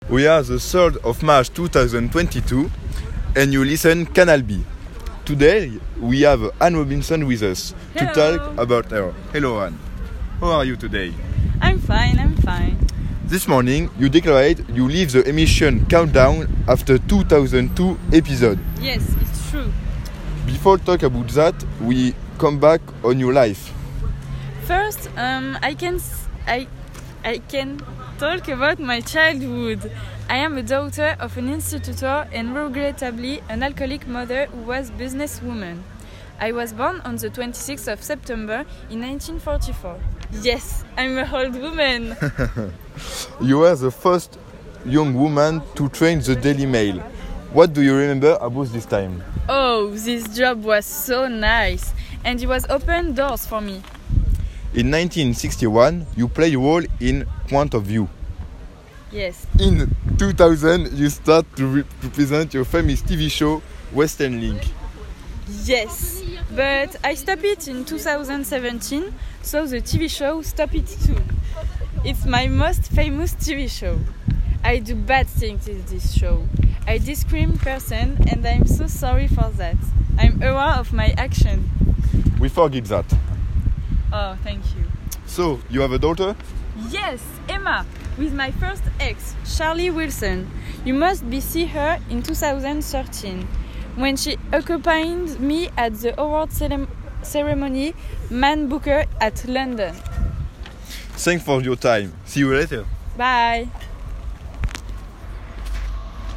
We are the 3rd of March 2022 and you listen Canal B. Today we have Anne Robinson with us to talk about her. Hello Anne, how are you today? I'm fine. This morning you declared you leave the emission Countdown after 2002 episode. Yes, it's true. Before talk about that, we come back on your life. First, I can talk about my childhood. I am a daughter of an institutor and regrettably an alcoholic mother who was businesswoman. I was born on the 26th of September in 1944. Yes, I'm an old woman. You were the first young woman to train the Daily Mail. What do you remember about this time? Oh, this job was so nice and it was open doors for me. In 1961, you play a role in Point of View. Yes. In 2000, you start to present your famous TV show, Western Link. Yes, but I stopped it in 2017, so the TV show stopped it too. It's my most famous TV show. I do bad things in this show. I discriminate person and I'm so sorry for that. I'm aware of my action. We forget that. Oh, thank you. So, you have a daughter? Yes, Emma, with my first ex, Charlie Wilson. You must see her in 2013, when she accompanied me at the award ceremony Man Booker at London. Thanks for your time. See you later. Bye.